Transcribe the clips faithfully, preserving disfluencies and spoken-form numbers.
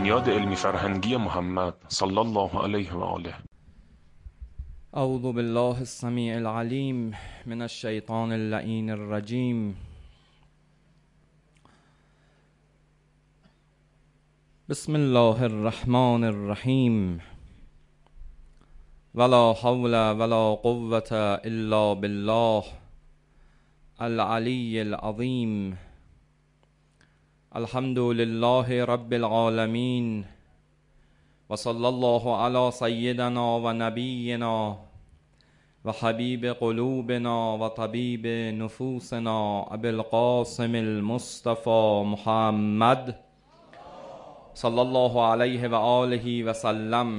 بنیاد علمی فرهنگی محمد صلی الله علیه و آله. اعوذ بالله السمیع العلیم من الشیطان اللعین الرجیم. بسم الله الرحمن الرحیم. ولا حول ولا قوة الا بالله العلی العظیم. الحمد لله رب العالمین و صلی الله علی سیدنا و نبینا و حبیب قلوبنا و طبیب نفوسنا ابی القاسم المصطفى محمد صلی الله علیه و آله و سلم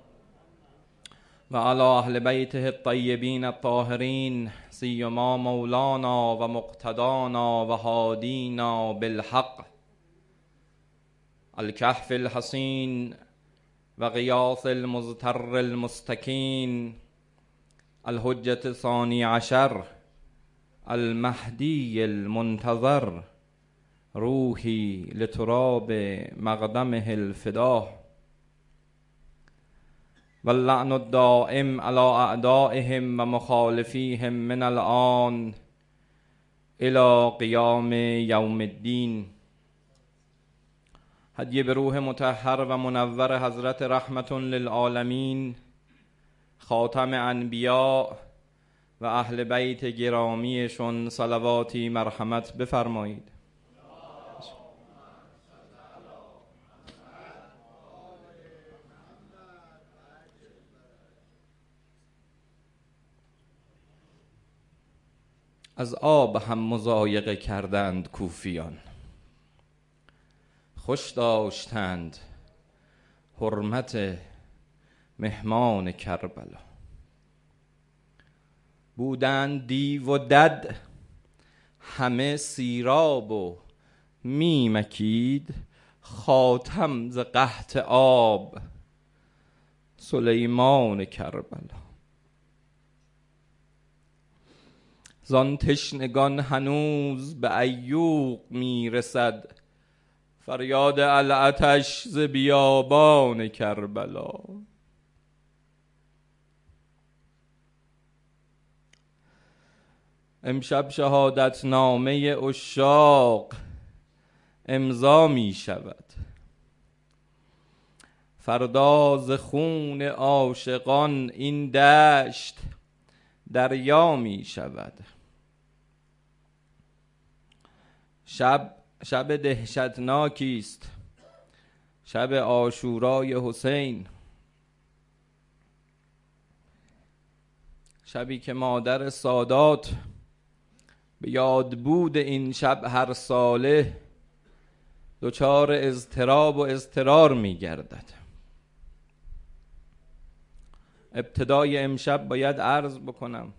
و علی اهل بیته الطیبین الطاهرین سیما مولانا و مقتدانا و هادینا بالحق الکهف الحصین و غیاث المزتر المستکین الحجة الثانی عشر المهدی المنتظر روحی لتراب مقدمه الفدا واللعن الدائم على اعدائهم و مخالفیهم من الآن الى قیام یوم الدین. هدیه به روح مطهر و منور حضرت رحمت للعالمین خاتم انبیاء و اهل بیت گرامیشون صلواتی مرحمت بفرمایید. از آب هم مضایقه کردند کوفیان، خوش داشتند حرمت مهمان کربلا. بودند دیو و دد همه سیراب و می مکید، خاتم ز قحط آب سلیمان کربلا. زان تشنگان هنوز به عیوق می رسد، فریاد العطش ز بیابان کربلا. امشب شهادت نامه عشاق امضا می شود، فردا ز خون عاشقان این دشت دریا می شود. شب شب دهشتناکی است، شب عاشورای حسین، شبی که مادر سادات به یاد بود این شب هر ساله دچار اضطراب و اضطرار می گردد. ابتدای امشب باید عرض بکنم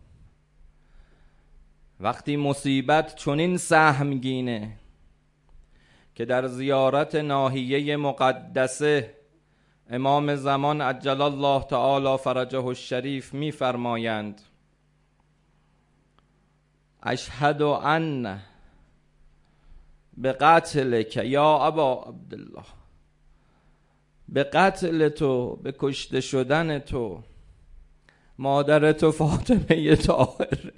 وقتی مصیبت چنین سهمگینه که در زیارت ناحیه مقدسه امام زمان عجل الله تعالی فرجه الشریف می فرمایند اشهد ان به قتلک یا ابا عبدالله، به قتل تو، به کشته شدن تو مادر تو فاطمه طاهره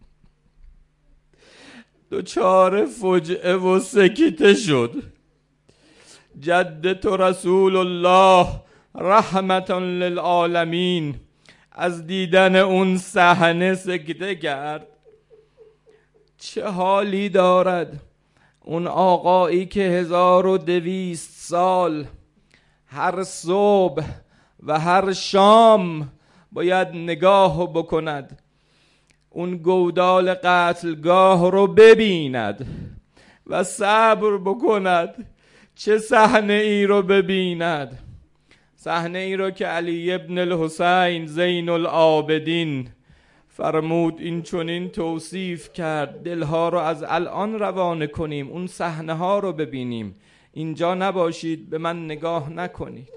دوچار فجعه و سکیته شد. جد تو رسول الله رحمت للعالمین از دیدن اون صحنه سکته کرد. چه حالی دارد اون آقایی که هزار و دویست سال هر صبح و هر شام باید نگاه بکند، اون گودال قتلگاه رو ببیند و صبر بکند. چه صحنه ای رو ببیند، صحنه ای رو که علی ابن الحسین زین العابدین فرمود این چنین توصیف کرد دلها رو از الان روانه کنیم، اون صحنه ها رو ببینیم، اینجا نباشید به من نگاه نکنید.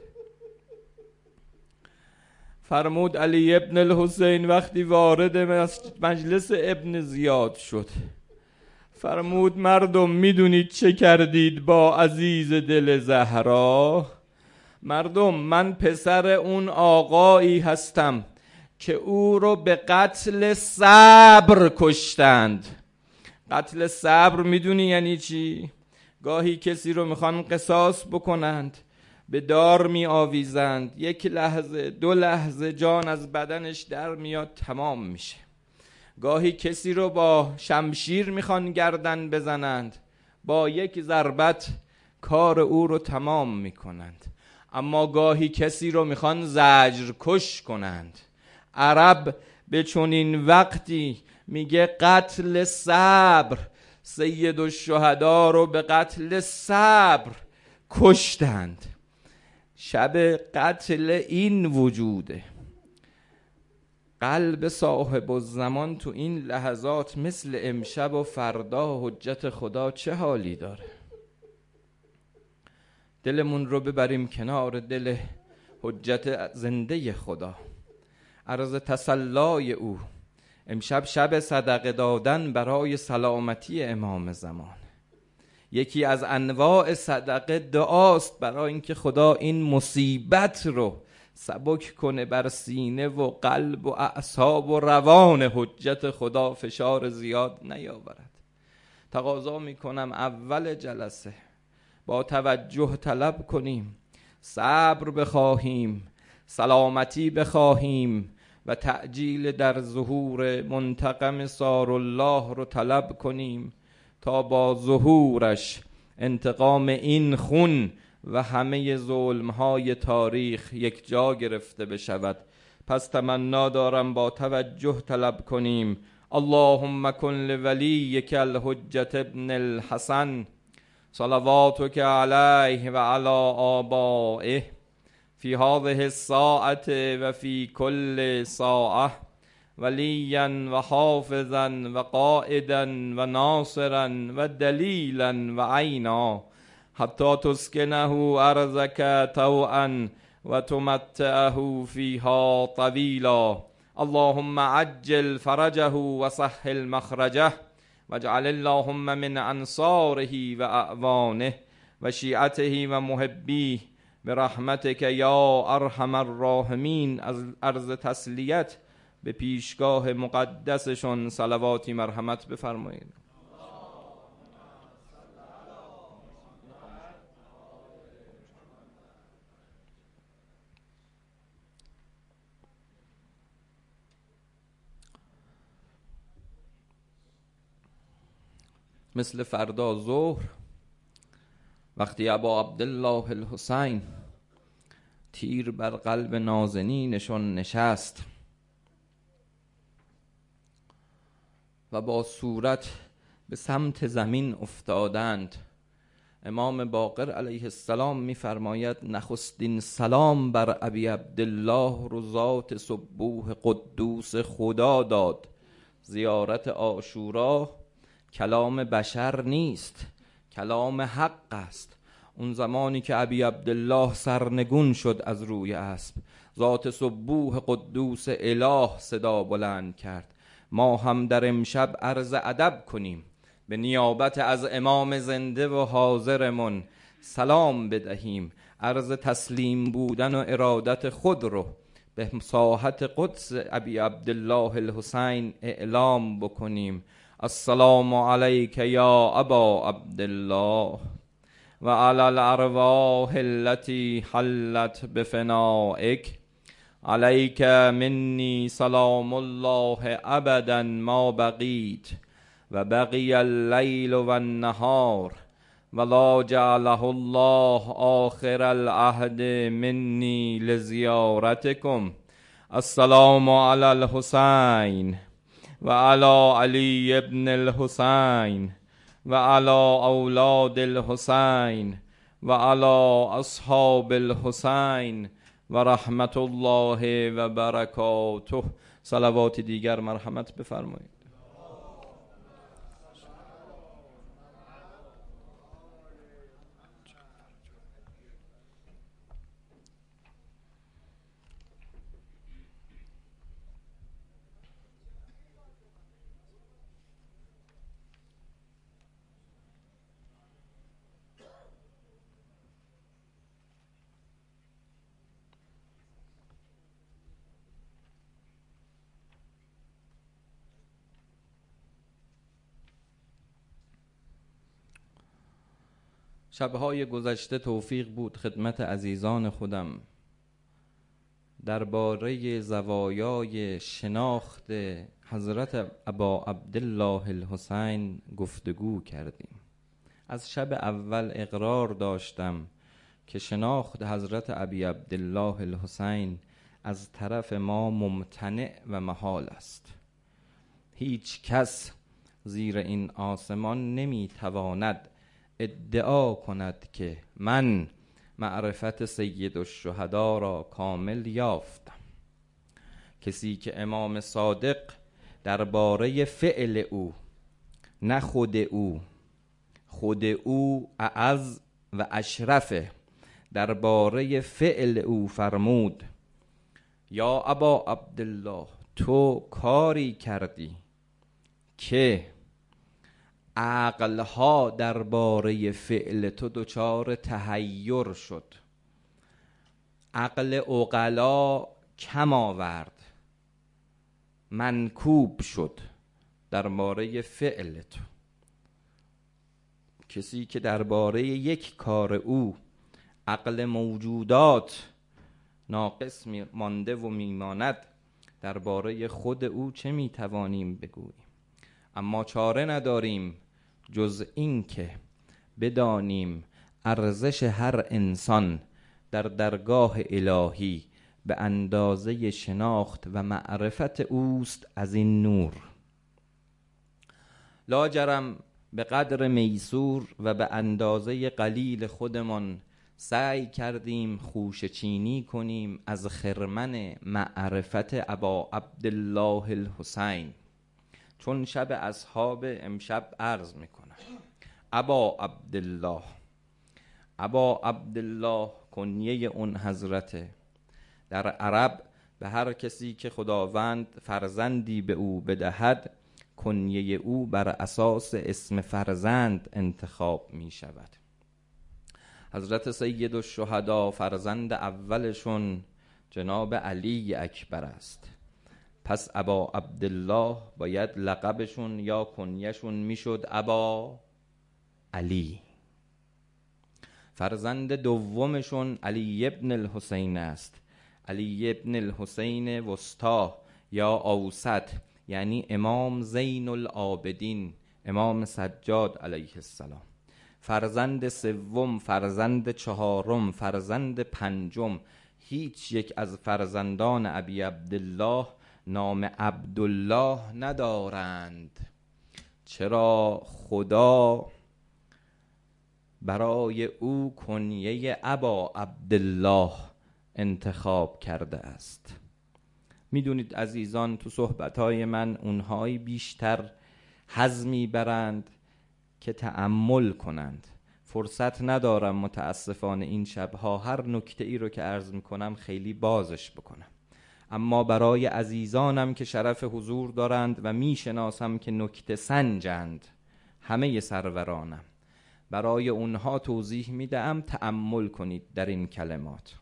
فرمود علی ابن الحسین وقتی وارد مجلس ابن زیاد شد فرمود مردم میدونید چه کردید با عزیز دل زهرا؟ مردم، من پسر اون آقایی هستم که او رو به قتل صبر کشتند. قتل صبر میدونی یعنی چی؟ گاهی کسی رو میخوان قصاص بکنند، به دار می آویزند، یک لحظه دو لحظه جان از بدنش در میاد، تمام میشه. گاهی کسی رو با شمشیر میخوان گردن بزنند، با یک ضربت کار او رو تمام میکنند. اما گاهی کسی رو میخوان زجر کش کنند. عرب به چنین وقتی میگه قتل صبر. سید الشهدا رو به قتل صبر کشتند. شب قتل این وجوده. قلب صاحب الزمان تو این لحظات مثل امشب و فردا حجت خدا چه حالی داره؟ دلمون رو ببریم کنار دل حجت زنده خدا، عرض تسلای او. امشب شب صدقه دادن برای سلامتی امام زمان. یکی از انواع صدقه دعاست برای اینکه خدا این مصیبت رو سبک کنه بر سینه و قلب و اعصاب و روان حجت خدا، فشار زیاد نیاورد. تقاضا میکنم اول جلسه با توجه طلب کنیم، صبر بخواهیم، سلامتی بخواهیم و تعجیل در ظهور منتقم سار الله رو طلب کنیم تا با ظهورش انتقام این خون و همه ظلمهای تاریخ یک جا گرفته بشود. پس تمنا دارم با توجه طلب کنیم. اللهم کن لولیک الحجت ابن الحسن صلواتک علیه و علی آبائه فی هذه الساعة و فی کل ساعة ولیا و حافظا و قائدا و ناصرا و دلیلا و عینا حتی تسکنه ارضک طوعا و تمتعه فیها طویلا. اللهم عجل فرجه و سهل مخرجه واجعل اللهم من انصاره و اعوانه و شیعته و محبیه برحمتک یا ارحم الراحمین. از عرض تسلیت به پیشگاه مقدسشون صلواتی مرحمت بفرمایید. مثل فردا ظهر وقتی ابا عبدالله الحسین تیر بر قلب نازنینشون نشست و با صورت به سمت زمین افتادند، امام باقر علیه السلام می‌فرماید نخستین سلام بر ابی عبدالله رو ذات سبوح قدوس خدا داد. زیارت عاشورا کلام بشر نیست، کلام حق است. اون زمانی که ابی عبدالله سرنگون شد از روی اسب، ذات سبوح قدوس اله صدا بلند کرد. ما هم در امشب عرض ادب کنیم، به نیابت از امام زنده و حاضرمون سلام بدهیم، عرض تسلیم بودن و ارادت خود رو به ساحت قدس ابی عبدالله الحسین اعلام بکنیم. السلام علیک یا ابا عبدالله و علی الارواح التي حلت بفنائک علیک منی سلام الله ابدا ما بقیت و بقی اللیل و النهار ولا جعله الله آخر العهد منی لزیارتکم. السلام علی الحسین و علی علی ابن الحسین و علی اولاد الحسین و علی اصحاب الحسین و رحمت الله و برکاته. صلوات دیگر مرحمت بفرمایید. شبهای گذشته توفیق بود خدمت عزیزان خودم درباره زوایای شناخت حضرت ابا عبدالله الحسین گفتگو کردیم. از شب اول اقرار داشتم که شناخت حضرت ابی عبدالله الحسین از طرف ما ممتنع و محال است. هیچ کس زیر این آسمان نمیتواند ادعا کند که من معرفت سید الشهدا را کامل یافتم. کسی که امام صادق درباره فعل او، نه خود او، خود او اعز و اشرفه، درباره فعل او فرمود یا ابا عبدالله تو کاری کردی که عقلها درباره فعل تو دچار تحیر شد، عقل عقلا کم آورد، منکوب شد درباره فعل تو. کسی که درباره یک کار او عقل موجودات ناقص مانده و میماند، درباره خود او چه میتوانیم بگوییم؟ اما چاره نداریم جز این که بدانیم ارزش هر انسان در درگاه الهی به اندازه شناخت و معرفت اوست از این نور. لاجرم به قدر میسور و به اندازه قلیل خودمان سعی کردیم خوشه چینی کنیم از خرمن معرفت ابا عبدالله الحسین. چون شب اصحاب امشب عرض میکنم ابا عبدالله، ابا عبدالله کنیه اون حضرته. در عرب به هر کسی که خداوند فرزندی به او بدهد کنیه او بر اساس اسم فرزند انتخاب می شود. حضرت سید الشهدا فرزند اولشون جناب علی اکبر است، پس ابا عبدالله باید لقبشون یا کنیشون میشد ابا علی. فرزند دومشون علی ابن الحسین است، علی ابن الحسین وسطا یا اوسط، یعنی امام زین العابدین، امام سجاد علیه السلام. فرزند سوم، فرزند چهارم، فرزند پنجم، هیچ یک از فرزندان ابی عبدالله نام عبدالله ندارند. چرا؟ خدا برای او کنیه ابا عبدالله انتخاب کرده است. میدونید عزیزان، تو صحبتهای من اونهایی بیشتر حظ میبرند که تأمل کنند. فرصت ندارم متاسفانه این شبها هر نکته ای رو که عرض میکنم خیلی بازش بکنم، اما برای عزیزانم که شرف حضور دارند و میشناسم که نکته سنجند، همه سرورانم، برای اونها توضیح میدم. تأمل کنید در این کلمات.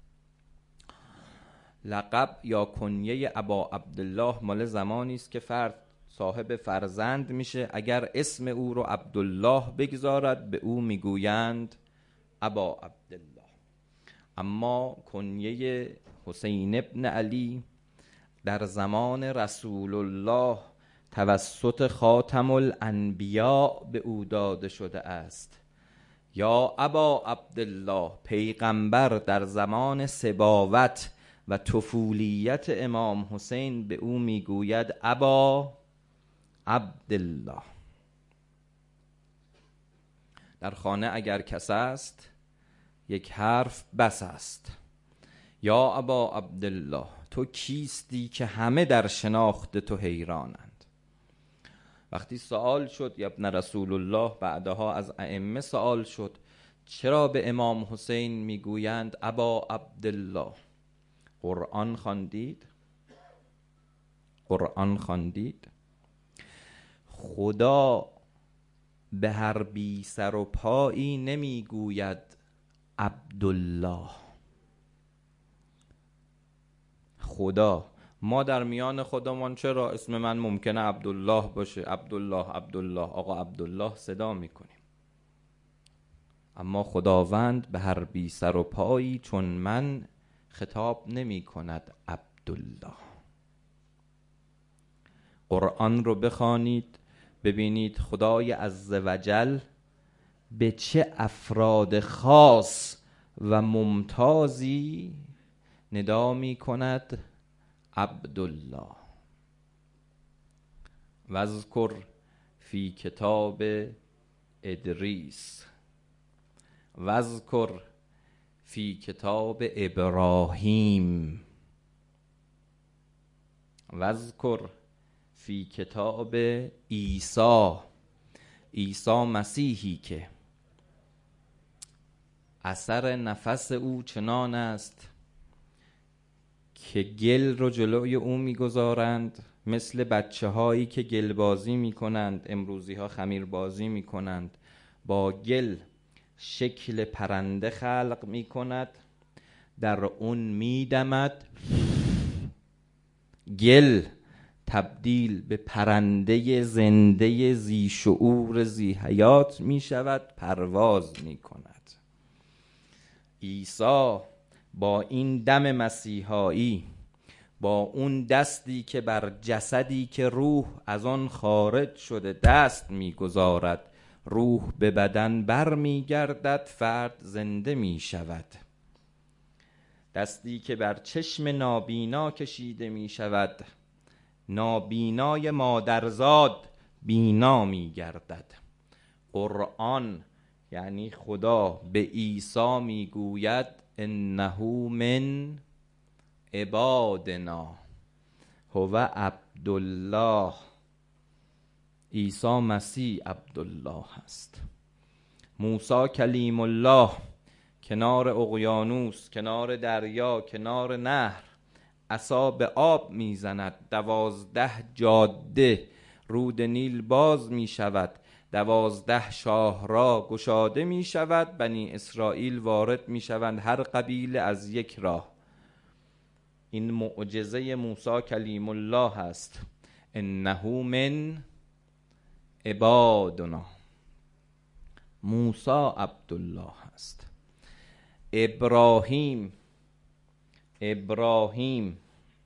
لقب یا کنیه ابا عبدالله مال زمانی است که فرد صاحب فرزند میشه، اگر اسم او رو عبدالله بگذارد به او میگویند ابا عبدالله. اما کنیه حسین ابن علی در زمان رسول الله توسط خاتم الانبیاء به او داده شده است. یا ابا عبدالله، پیغمبر در زمان سباوت و طفولیت امام حسین به او میگوید ابا عبدالله. در خانه اگر کس است یک حرف بس است. یا ابا عبدالله، تو کیستی که همه در شناخت تو حیرانند. وقتی سوال شد یا ابن رسول الله، بعدها از ائمه سوال شد چرا به امام حسین میگویند ابا عبدالله؟ قرآن خواندید؟ قرآن خواندید؟ خدا به هر بی سر و پایی نمیگوید عبدالله. خدا، ما در میان خودمان چرا اسم من ممکنه عبدالله باشه، عبدالله عبدالله، آقا عبدالله صدا میکنیم. اما خداوند به هر بی سر و پایی چون من خطاب نمی کند عبدالله. قرآن رو بخوانید ببینید خدای عزوجل به چه افراد خاص و ممتازی ندا می کند عبدالله. واذکر فی کتاب ادریس، واذکر فی کتاب ابراهیم، واذکر فی کتاب عیسی. عیسی مسیحی که اثر نفس او چنان است که گل رو جلوی او میگذارند، مثل بچه هایی که گل بازی میکنند، امروزی ها خمیر بازی میکنند، با گل شکل پرنده خلق میکند، در اون میدمد، گل تبدیل به پرنده زنده زی شعور زی حیات می شود، پرواز می کند. عیسی با این دم مسیحایی، با اون دستی که بر جسدی که روح از آن خارج شده دست می گذارد، روح به بدن بر می گردد، فرد زنده می شود. دستی که بر چشم نابینا کشیده می شود، نابینای مادرزاد بینا می گردد. قرآن یعنی خدا به عیسی می گوید انه من عبادنا هو عبدالله. عیسی مسیح عبدالله است. موسی کلیم الله کنار اقیانوس، کنار دریا، کنار نهر عصا به آب میزند، دوازده جاده رود نیل باز می شود، دوازده شاهراه گشاده می شود، بنی اسرائیل وارد می شوند هر قبیله از یک راه. این معجزه موسی کلیم الله است. انه من عبادنا. موسی عبدالله است. ابراهیم ابراهیم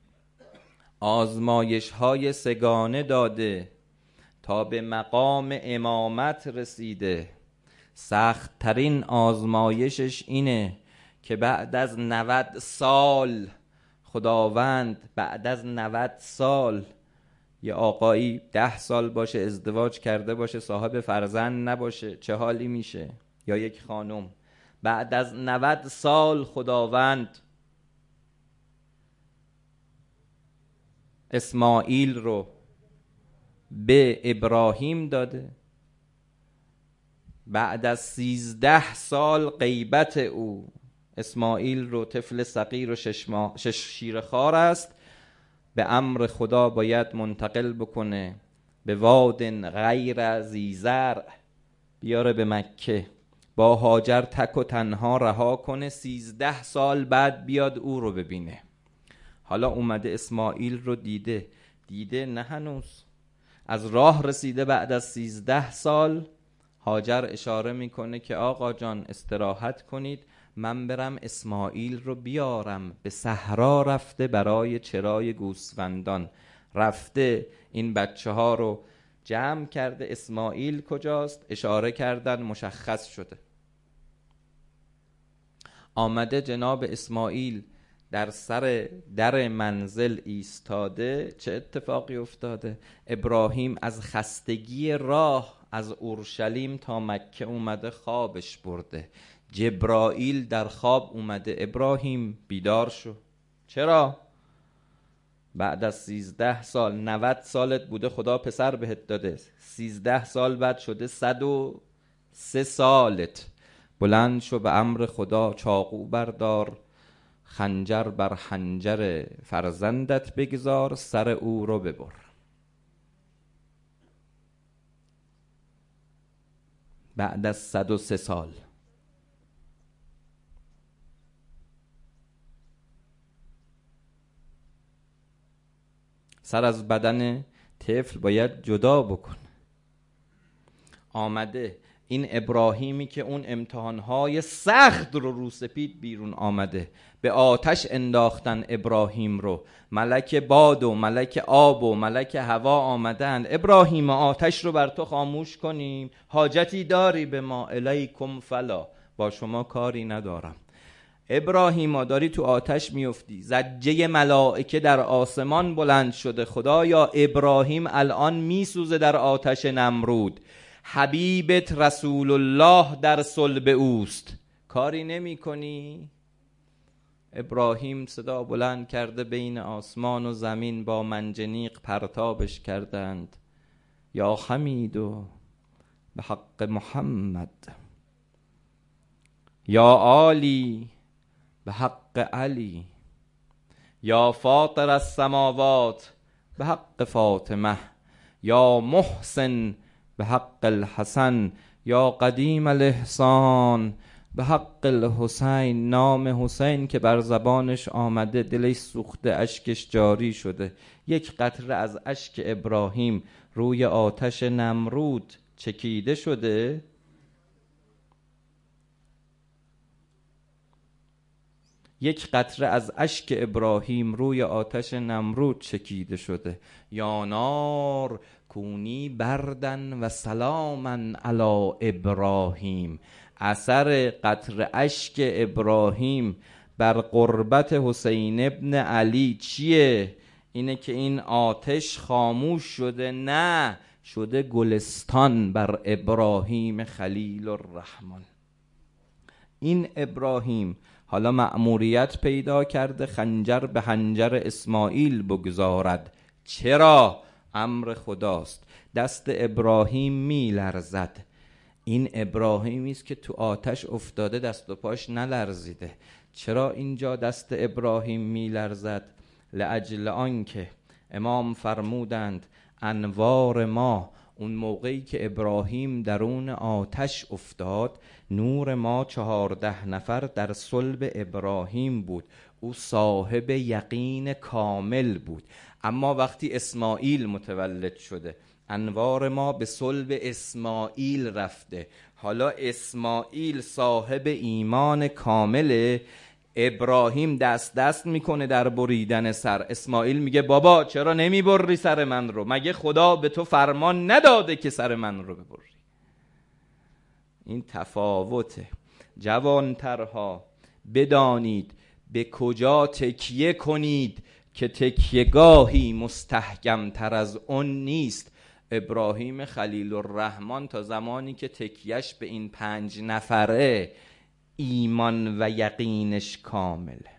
آزمایش های سگانه داده تا به مقام امامت رسیده. سخت ترین آزمایشش اینه که بعد از نود سال خداوند بعد از نود سال، یه آقایی ده سال باشه ازدواج کرده باشه صاحب فرزند نباشه چه حالی میشه؟ یا یک خانم بعد از نود سال خداوند اسماعیل رو به ابراهیم داده، بعد از سیزده سال غیبت او اسماعیل رو طفل صغیر و شش, ماه شش شیر خار است، به امر خدا باید منتقل بکنه به واد غیر ذی زرع، بیاره به مکه، با هاجر تک و تنها رها کنه، سیزده سال بعد بیاد او رو ببینه. حالا اومده اسماعیل رو دیده دیده نه هنوز از راه رسیده، بعد از سیزده سال هاجر اشاره میکنه که آقا جان استراحت کنید، من برم اسماعیل رو بیارم. به صحرا رفته برای چرای گوسفندان، رفته این بچه ها رو جمع کرده. اسماعیل کجاست؟ اشاره کردن مشخص شده. آمده جناب اسماعیل در سر در منزل ایستاده. چه اتفاقی افتاده؟ ابراهیم از خستگی راه از اورشلیم تا مکه اومده خوابش برده. جبرائیل در خواب اومده ابراهیم بیدار شو. چرا؟ بعد از سیزده سال، نود سالت بوده خدا پسر بهت داده، سیزده سال بعد شده صد و سه سالت. بلند شو به امر خدا، چاقو بردار، خنجر بر خنجر فرزندت بگذار، سر او رو ببر. بعد از صد و سه سال سر از بدن طفل باید جدا بکن. آمده این ابراهیمی که اون امتحانهای سخت رو رو سپید بیرون آمده، به آتش انداختن ابراهیم رو، ملک باد و ملک آب و ملک هوا آمدن. ابراهیم آتش رو بر تو خاموش کنیم، حاجتی داری به ما؟ الیکم فلا، با شما کاری ندارم. ابراهیم داری تو آتش میفتی، زجه ملائکه در آسمان بلند شده، خدایا ابراهیم الان میسوزه در آتش نمرود، حبیبت رسول الله در صلب اوست، کاری نمی کنی؟ ابراهیم صدا بلند کرده بین آسمان و زمین، با منجنیق پرتابش کردند. یا حمیدو به حق محمد، یا عالی به حق علی، یا فاطر السماوات به حق فاطمه، یا محسن به حق الحسن، یا قدیم الاحسان به حق الحسین. نام حسین که بر زبانش آمده دلش سوخته، اشکش جاری شده. یک قطره از اشک ابراهیم روی آتش نمرود چکیده شده. یک قطره از اشک ابراهیم روی آتش نمرود چکیده شده. یا نار کونی بردن و سلامن علی ابراهیم. اثر قطره اشک ابراهیم بر قربت حسین ابن علی چیه؟ اینه که این آتش خاموش شده، نه شده گلستان بر ابراهیم خلیل الرحمن. این ابراهیم حالا مأموریت پیدا کرده خنجر به حنجر اسماعیل بگذارد. چرا؟ امر خداست. دست ابراهیم می لرزد. این ابراهیمی است که تو آتش افتاده دست و پاش نلرزیده. چرا اینجا دست ابراهیم می لرزد؟ لاجل آنکه امام فرمودند انوار ما، اون موقعی که ابراهیم درون آتش افتاد، نور ما چهارده نفر در صلب ابراهیم بود، او صاحب یقین کامل بود. اما وقتی اسماعیل متولد شده، انوار ما به صلب اسماعیل رفته. حالا اسماعیل صاحب ایمان کامله، ابراهیم دست دست میکنه در بریدن سر. اسماعیل میگه بابا چرا نمی بری سر من رو؟ مگه خدا به تو فرمان نداده که سر من رو ببری؟ این تفاوته. جوانترها بدانید به کجا تکیه کنید که تکیهگاهی مستحکم تر از اون نیست. ابراهیم خلیل الرحمن تا زمانی که تکیهش به این پنج نفره، ایمان و یقینش کامله.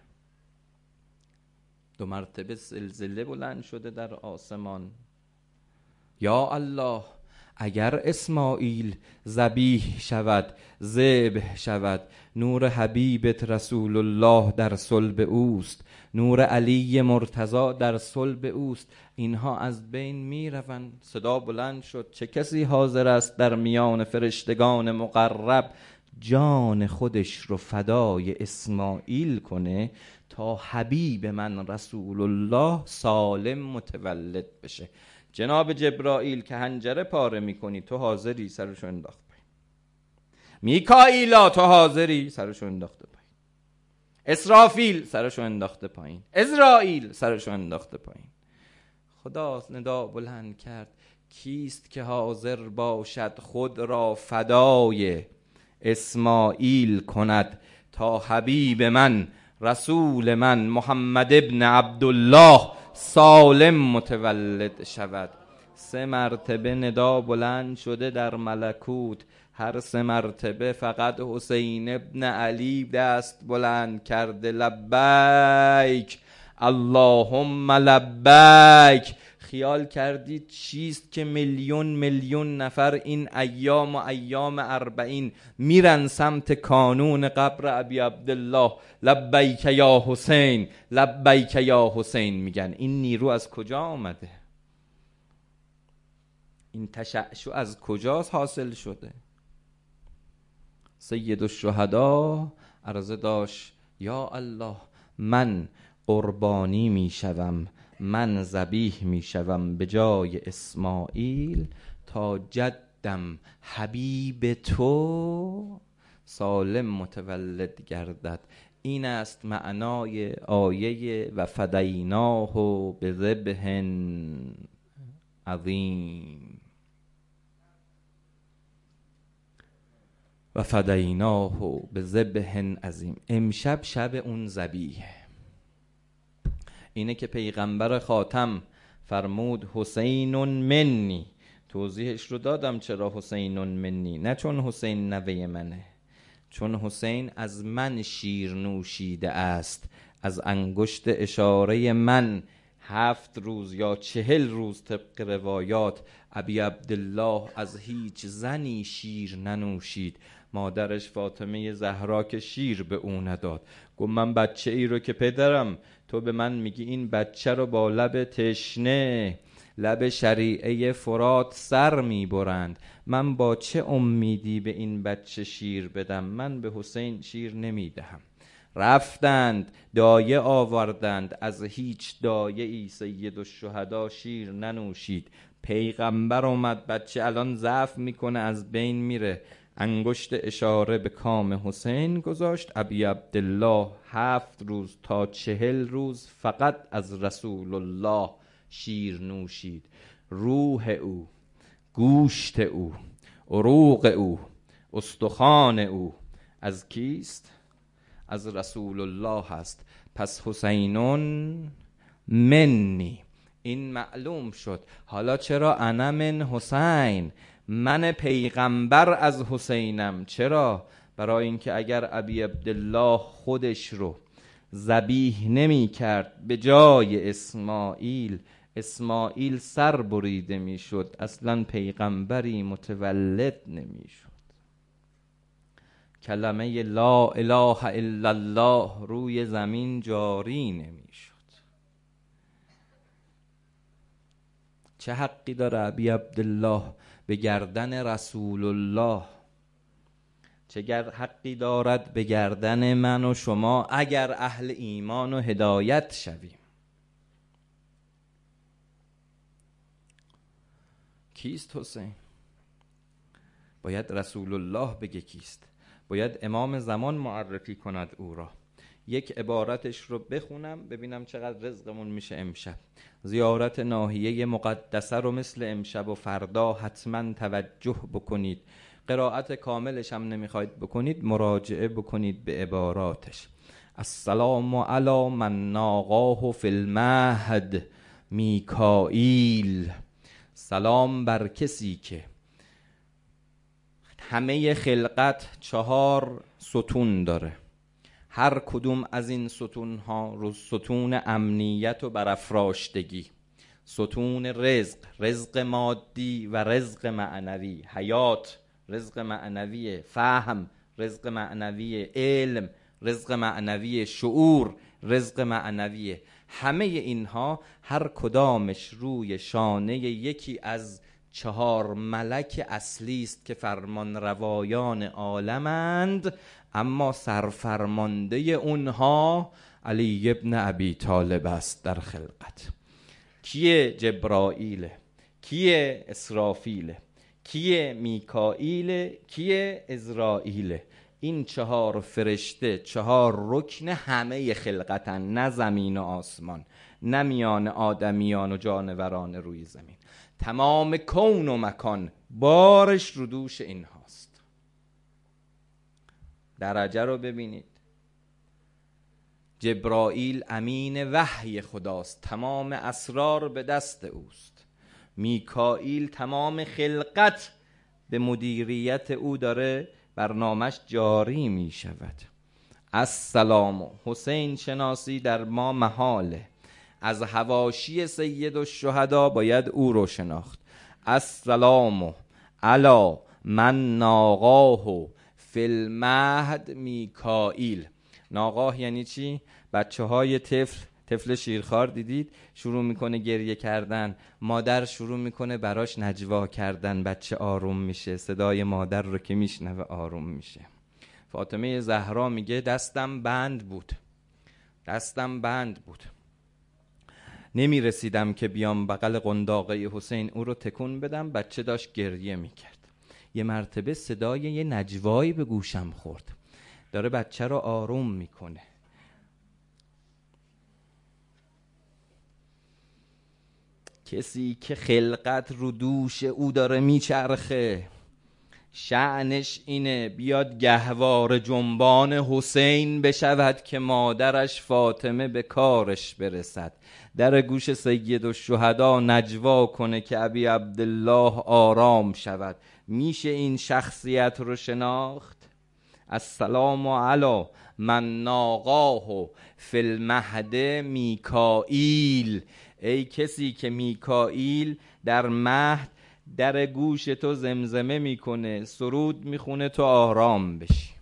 دو مرتبه زلزله بلند شده در آسمان. یا الله، اگر اسماعیل ذبیح شود، ذبح شود، نور حبیبت رسول الله در صلب اوست، نور علی مرتضی در صلب اوست، اینها از بین می روند. صدا بلند شد چه کسی حاضر است در میان فرشتگان مقرب جان خودش رو فدای اسماعیل کنه تا حبیب من رسول الله سالم متولد بشه؟ جناب جبرائیل که حنجره پاره میکنی، تو حاضری؟ سرشو انداخت پایین. میکائیلا تو حاضری؟ سرشو انداخته پایین. اسرافیل سرشو انداخته پایین. عزرائیل سرشو انداخته پایین. خدا ندا بلند کرد کیست که حاضر باشد خود را فدای اسماعیل کند تا حبیب من رسول من محمد ابن عبدالله سالم متولد شود. سه مرتبه ندا بلند شده در ملکوت، هر سه مرتبه فقط حسین ابن علی دست بلند کرده لبیک اللهم لبیک. خیال کردید چیست که میلیون میلیون نفر این ایام و ایام اربعین میرن سمت کانون قبر ابی عبدالله لبیک یا حسین لبیک یا حسین میگن؟ این نیرو از کجا آمده؟ این تشعشع از کجا حاصل شده؟ سید الشهدا عرضه داشت یا الله، من قربانی میشوم، من ذبیح میشوم به جای اسماعیل تا جد مقدم حبیب تو سالم متولد گردد. این است معنای آیه و فدیناه به ذبح عظیم. و فدیناه به ذبح عظیم. امشب شب اون ذبیح. اینه که پیغمبر خاتم فرمود حسین منی. توضیحش رو دادم چرا حسین منی، نه چون حسین نوه منه، چون حسین از من شیر نوشیده است، از انگشت اشاره من هفت روز یا چهل روز طبق روایات ابی عبدالله از هیچ زنی شیر ننوشید. مادرش فاطمه زهرا که شیر به او نداد. گفت من بچه ای رو که پدرم تو به من میگی این بچه رو با لب تشنه لب شریعه فرات سر میبرند، من با چه امیدی به این بچه شیر بدم؟ من به حسین شیر نمیدهم. رفتند دایه آوردند، از هیچ دایه ای سید الشهدا شیر ننوشید. پیغمبر اومد، بچه الان ضعف میکنه از بین میره، انگشت اشاره به کام حسین گذاشت. ابی عبدالله هفت روز تا چهل روز فقط از رسول الله شیر نوشید. روح او، گوشت او، عروق او، استخوان او از کیست؟ از رسول الله هست. پس حسینون منی، این معلوم شد. حالا چرا انا من حسین؟ من پیغمبر از حسینم. چرا؟ برای اینکه اگر ابی عبدالله خودش رو ذبیح نمی کرد به جای اسماعیل، اسماعیل سر بریده می شد، اصلا پیغمبری متولد نمی شد. کلمه لا اله الا الله روی زمین جاری نمی شد. چه حقی داره ابی عبدالله به گردن رسول الله؟ چه حقی دارد به گردن من و شما اگر اهل ایمان و هدایت شویم؟ کیست حسین؟ باید رسول الله بگه کیست. باید امام زمان معرفی کند او را. یک عبارتش رو بخونم ببینم چقدر رزقمون میشه امشب. زیارت ناحیه مقدسه رو مثل امشب و فردا حتما توجه بکنید. قرائت کاملش هم نمیخواید بکنید، مراجعه بکنید به عباراتش. السلام علی من ناقاه فی المهد میکائیل. سلام بر کسی که همه خلقت چهار ستون داره، هر کدوم از این ستون ها رو ستون امنیت و برافراشتگی، ستون رزق، رزق مادی و رزق معنوی، حیات رزق معنوی، فهم رزق معنوی، علم رزق معنوی، شعور رزق معنوی. همه اینها هر کدامش روی شانه یکی از چهار ملک اصلی است که فرمان روایان عالمند، اما سرفرمانده اونها علی ابن ابی طالب است در خلقت. کیه؟ جبرائیل. کیه؟ اسرافیل. کیه؟ میکائیل. کیه؟ عزرائیل. این چهار فرشته چهار رکن همه خلقتن، نه زمین و آسمان، نه میان آدمیان و جانوران روی زمین. تمام کون و مکان بارش رو دوش این هاست. درجه رو ببینید. جبرائیل امین وحی خداست، تمام اسرار به دست اوست. میکائیل تمام خلقت به مدیریت او داره برنامهش جاری می شود. السلام. حسین شناسی در ما محاله. از حواشی سید الشهدا باید او رو شناخت. السلام علی من ناقاه فی المهد میکائیل. ناقاه یعنی چی؟ بچه های طفل، طفل شیرخوار دیدید شروع میکنه گریه کردن، مادر شروع میکنه براش نجوا کردن، بچه آروم میشه، صدای مادر رو که میشنوه آروم میشه. فاطمه زهرا میگه دستم بند بود، دستم بند بود، نمیرسیدم که بیام بغل قنداقه حسین او رو تکون بدم، بچه داشت گریه میکرد. یه مرتبه صدای یه نجوایی به گوشم خورد، داره بچه رو آروم میکنه. کسی که خلقت رو دوش او داره میچرخه، شأنش اینه بیاد گهوار جنبان حسین بشود که مادرش فاطمه به کارش برسد. در گوش سید الشهدا نجوا کنه که ابی عبدالله آرام شود. میشه این شخصیت رو شناخت؟ السلام علی من ناقاه فی المهد میکائیل. ای کسی که میکائیل در مهد در گوش تو زمزمه میکنه، سرود میخونه، تو آرام بشی.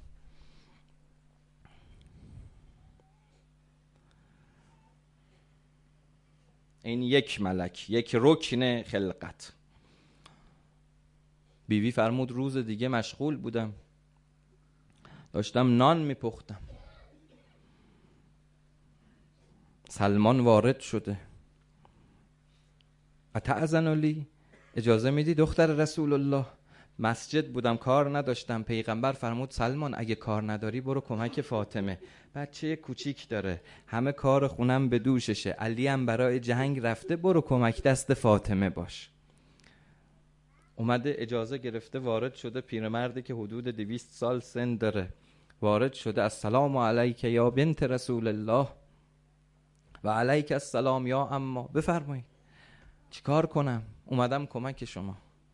این یک ملک، یک رکن خلقت. بیوی فرمود روز دیگه مشغول بودم، داشتم نان میپختم، سلمان وارد شده. اتأذن لی، اجازه میدی دختر رسول الله؟ مسجد بودم، کار نداشتم. پیغمبر فرمود سلمان اگه کار نداری برو کمک فاطمه، بچه کوچیک داره، همه کار خونم به دوششه، علی هم برای جنگ رفته، برو کمک دست فاطمه باش. اومده اجازه گرفته وارد شده، پیرمردی که حدود دویست سال سن داره وارد شده. السلام علیک یا بنت رسول الله و علیک السلام یا اما، بفرمایید چیکار کنم؟ اومدم کمک شما.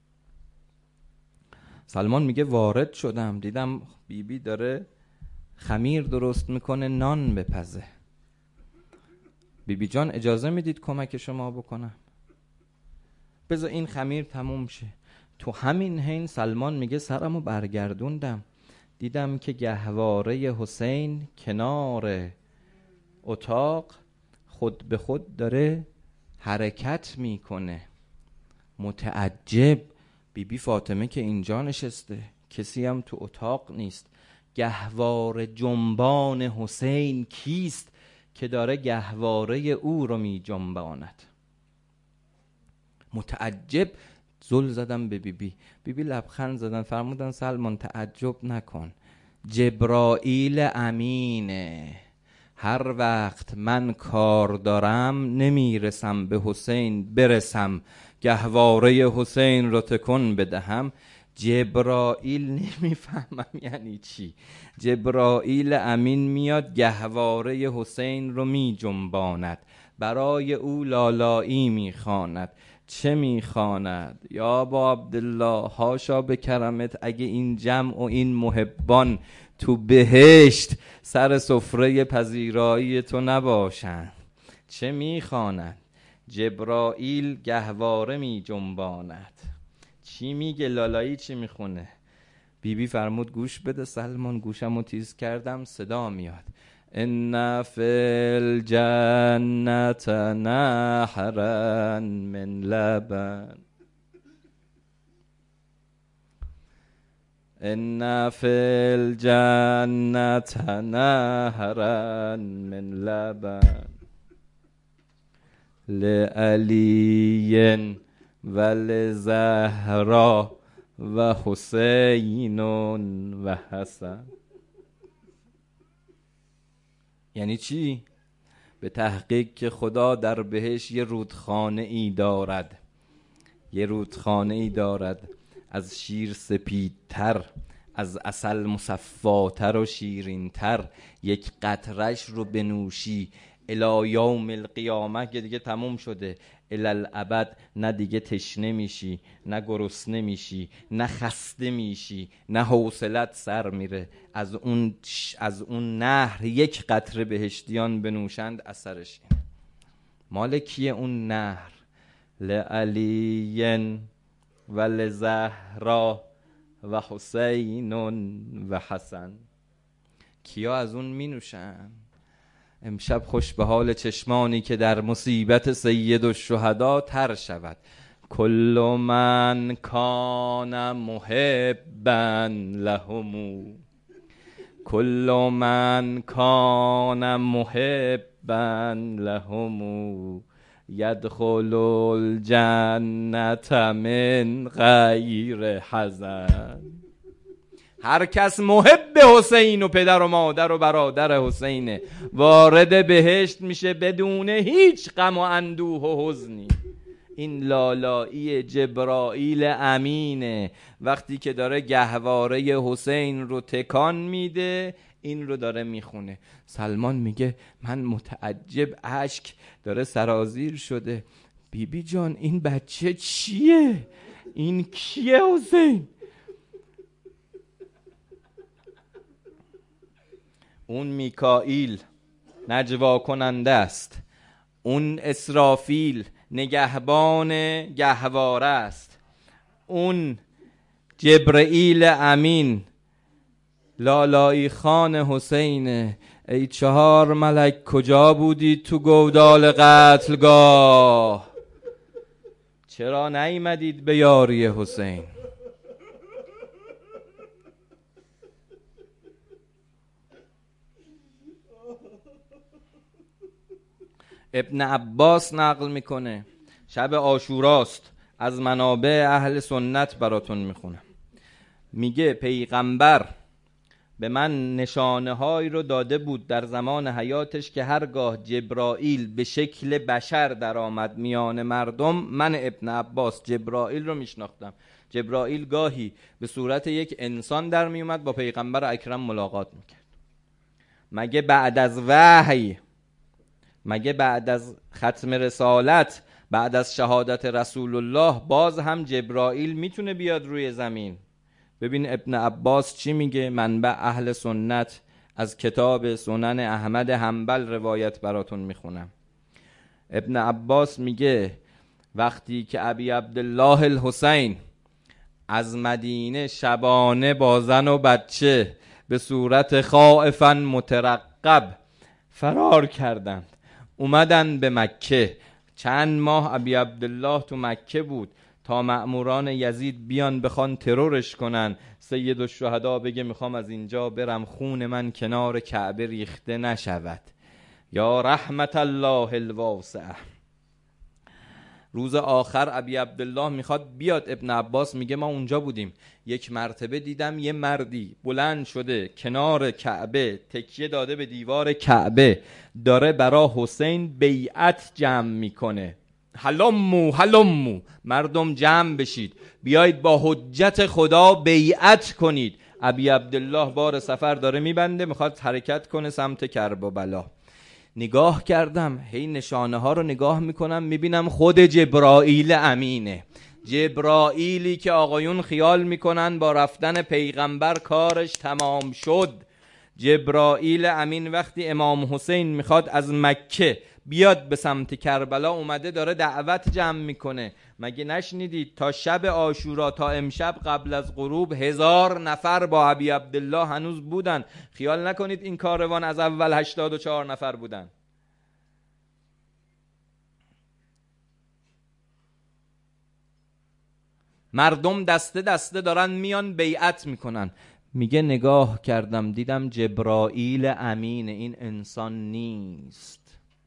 سلمان میگه وارد شدم دیدم بیبی بی داره خمیر درست میکنه نان بپزه. بیبی بی جان اجازه میدید کمک شما بکنم؟ بذار این خمیر تموم شه. تو همین حین سلمان میگه سرمو برگردوندم، دیدم که گهواره حسین کنار اتاق خود به خود داره حرکت میکنه. متعجب، بیبی بی فاطمه که اینجا نشسته، کسی هم تو اتاق نیست. گهواره جنبان حسین کیست که داره گهواره او رو می جنباند؟ متعجب زل زدم به بیبی بی. بیبی بی لبخند زدن، فرمودن سلمان تعجب نکن، جبرائیل امینه، هر وقت من کار دارم نمیرسم به حسین برسم گهواره حسین رو تکن بدهم. جبرائیل نمیفهمم یعنی چی. جبرائیل امین میاد گهواره حسین رو می جنباند، برای او لالایی میخواند. چه میخواند؟ یا با عبدالله هاشا به کرمت، اگه این جمع و این محبان تو بهشت سر سفره پذیرایی تو نباشند، چه میخواند؟ جبرائیل گهواره می جنباند. چی میگه؟ لالایی چی میخونه؟ بیبی فرمود گوش بده سلمان. گوشمو تیز کردم، صدا میاد ان فی الجنت نهرا من لبن، ان فی الجنت نهرا من لبن لعلی و لزهرا و حسین و حسن. یعنی چی؟ به تحقیق که خدا در بهش یه رودخانه ای دارد، یه رودخانه ای دارد از شیر سپیدتر، از عسل مصفاتر و شیرینتر، یک قطرش رو بنوشی الی یوم القیامه که دیگه تموم شده، الالعبد نه دیگه تشنه میشی، نه گرسنه میشی، نه خسته میشی، نه حوصلت سر میره. از اون از اون نهر یک قطره بهشتیان بنوشند اثرش اینه. مال کیه اون نهر؟ لعلی و لزهرا و حسین و حسن. کیا از اون می نوشن؟ امشب خوش به حال چشمانی که در مصیبت سید الشهدا تر شود. کل من کان محبا لهم، کل من کان محبا لهم یدخل الجنت من غیر حزن. هر کس محب حسین و پدر و مادر و برادر حسینه وارد بهشت میشه بدون هیچ غم و اندوه و حزنی. این لالایی جبرائیل امینه. وقتی که داره گهواره حسین رو تکان میده این رو داره میخونه. سلمان میگه من متعجب، اشک داره سرازیر شده. بی بی جان این بچه چیه؟ این کیه حسین؟ اون میکائیل نجوا کننده است، اون اسرافیل نگهبان گهواره است، اون جبرئیل امین لالایی خان حسینه. ای چهار ملک کجا بودید تو گودال قتلگاه؟ چرا نیامدید به یاری حسین؟ ابن عباس نقل میکنه، شب عاشوراست، از منابع اهل سنت براتون میخونم. میگه پیغمبر به من نشانه هایی رو داده بود در زمان حیاتش که هرگاه جبرائیل به شکل بشر در آمد میان مردم، من ابن عباس جبرائیل رو میشناختم. جبرائیل گاهی به صورت یک انسان در میومد با پیغمبر اکرم ملاقات میکرد. مگه بعد از وحی، مگه بعد از ختم رسالت، بعد از شهادت رسول الله باز هم جبرائیل میتونه بیاد روی زمین؟ ببین ابن عباس چی میگه، منبع اهل سنت، از کتاب سنن احمد حنبل روایت براتون میخونم. ابن عباس میگه وقتی که ابی عبدالله الحسین از مدینه شبانه با زن و بچه به صورت خائفاً مترقب فرار کردند، اومدن به مکه. چند ماه ابی عبدالله تو مکه بود تا مأموران یزید بیان بخوان ترورش کنن. سید الشهدا بگه میخوام از اینجا برم خون من کنار کعبه ریخته نشود. یا رحمت الله الواسعه. روز آخر ابی عبدالله میخواد بیاد، ابن عباس میگه ما اونجا بودیم، یک مرتبه دیدم یه مردی بلند شده کنار کعبه تکیه داده به دیوار کعبه داره برا حسین بیعت جمع میکنه. هلمو هلمو، مردم جمع بشید، بیایید با حجت خدا بیعت کنید. ابی عبدالله بار سفر داره میبنده، میخواد حرکت کنه سمت کرب و بلا. نگاه کردم، هی نشانه ها رو نگاه میکنم، میبینم خود جبرائیل امینه. جبرائیلی که آقایون خیال میکنن با رفتن پیغمبر کارش تمام شد. جبرائیل امین وقتی امام حسین میخواد از مکه بیاد به سمت کربلا اومده داره دعوت جمع میکنه. مگه نشنیدید تا شب عاشورا تا امشب قبل از غروب هزار نفر با ابی عبدالله هنوز بودن؟ خیال نکنید این کاروان از اول هشتاد و چهار نفر بودن. مردم دسته دسته دارن میان بیعت میکنن. میگه نگاه کردم دیدم جبرائیل امین، این انسان نیست.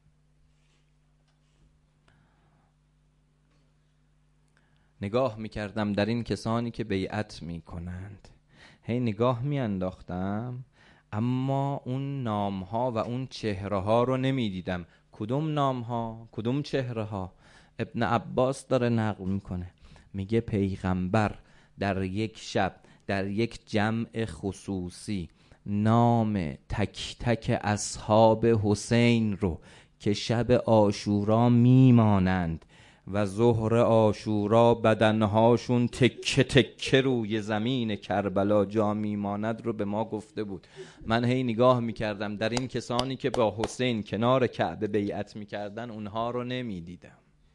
نگاه میکردم در این کسانی که بیعت میکنند، هی نگاه میانداختم، اما اون نامها و اون چهره ها رو نمیدیدم. کدوم نامها، کدوم چهره ها؟ ابن عباس داره نقل میکنه، میگه پیغمبر در یک شب در یک جمع خصوصی نام تک تک اصحاب حسین رو که شب عاشورا میمانند و ظهر عاشورا بدنهاشون تکه تکه روی زمین کربلا جا میماند رو به ما گفته بود. من هی نگاه میکردم در این کسانی که با حسین کنار کعبه بیعت میکردن اونها رو نمیدیدم.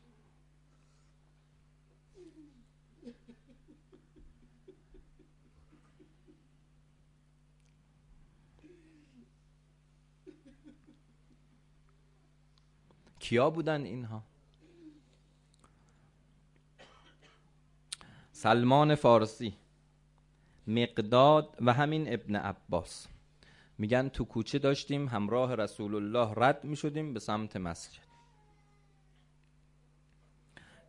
کیا بودن اینها؟ سلمان فارسی، مقداد و همین ابن عباس. میگن تو کوچه داشتیم همراه رسول الله رد میشدیم به سمت مسجد.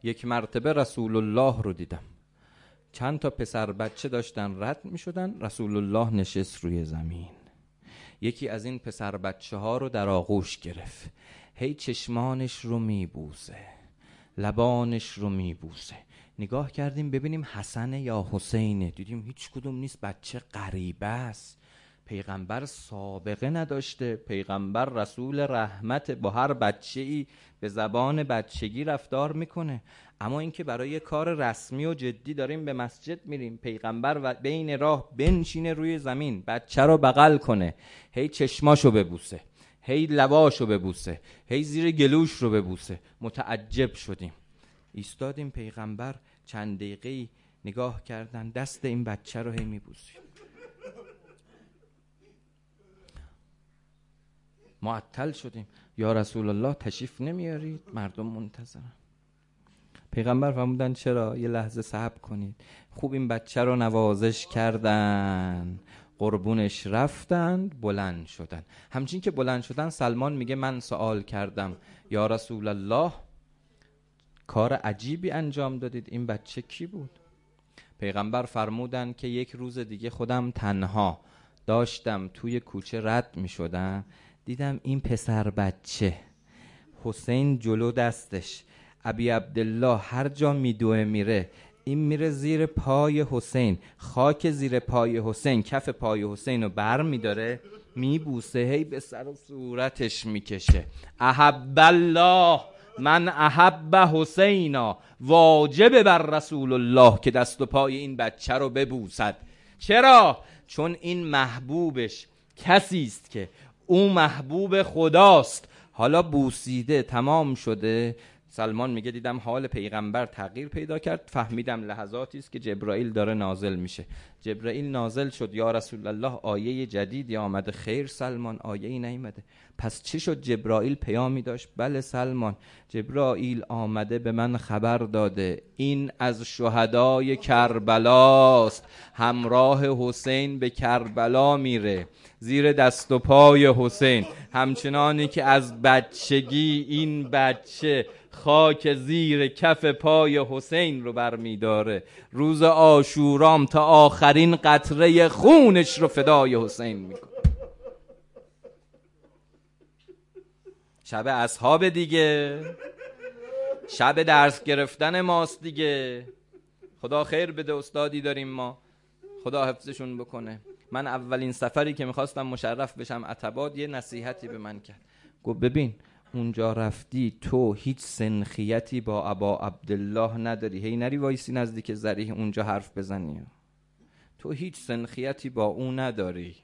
یک مرتبه رسول الله رو دیدم، چند تا پسر بچه داشتن رد می شدن، رسول الله نشست روی زمین. یکی از این پسر بچه ها رو در آغوش گرفت، هی چشمانش رو می بوسه، لبانش رو می بوسه. نگاه کردیم ببینیم حسن یا حسینه، دیدیم هیچ کدوم نیست، بچه غریبه است. پیغمبر سابقه نداشته، پیغمبر رسول رحمت، با هر بچه‌ای به زبان بچگی رفتار میکنه. اما اینکه برای کار رسمی و جدی داریم به مسجد میریم، پیغمبر و بین راه بنشینه روی زمین، بچه رو بغل کنه، هی چشماشو ببوسه، هی لباشو ببوسه، هی زیر گلوش رو ببوسه. متعجب شدیم، ایستادیم، پیغمبر چند دقیقه نگاه کردن، دست این بچه رو هی میبوسید. معطل شدیم، یا رسول الله تشریف نمیارید؟ مردم منتظرن. پیغمبر فرمودن چرا؟ یه لحظه صبر کنید. خوب این بچه رو نوازش کردن، قربونش رفتن، بلند شدن. همچین که بلند شدن سلمان میگه من سوال کردم یا رسول الله کار عجیبی انجام دادید، این بچه کی بود؟ پیغمبر فرمودن که یک روز دیگه خودم تنها داشتم توی کوچه رد میشدم، دیدم این پسر بچه حسین جلو دستش، ابی عبدالله هر جا میدوه میره، این میره زیر پای حسین، خاک زیر پای حسین، کف پای حسین رو بر میداره میبوسه، هی به سر و صورتش میکشه. احب الله من احب حسینا، واجب بر رسول الله که دست و پای این بچه رو ببوسد. چرا؟ چون این محبوبش کسی است که او محبوب خداست. حالا بوسیده، تمام شده. سلمان میگه دیدم حال پیغمبر تغییر پیدا کرد، فهمیدم لحظاتی است که جبرائیل داره نازل میشه. جبرائیل نازل شد، یا رسول الله آیه جدیدی آمده. خیر سلمان، آیه ای نیامده. پس چی شد؟ جبرائیل پیامی داشت. بله سلمان، جبرائیل آمده به من خبر داده این از شهدای کربلاست، همراه حسین به کربلا میره، زیر دست و پای حسین، همچنانی که از بچگی این بچه خاک زیر کف پای حسین رو برمیداره، روز عاشورام تا آخرین قطره خونش رو فدای حسین میکنه. شب اصحاب دیگه، شب درس گرفتن ماست دیگه. خدا خیر بده، استادی داریم ما، خدا حفظشون بکنه. من اولین سفری که میخواستم مشرف بشم عتبات، یه نصیحتی به من کرد، گفت ببین اونجا رفتی تو هیچ سنخیتی با ابا عبدالله نداری، هی نری وایسی نزدیک ذریح اونجا حرف بزنی، تو هیچ سنخیتی با اون نداری.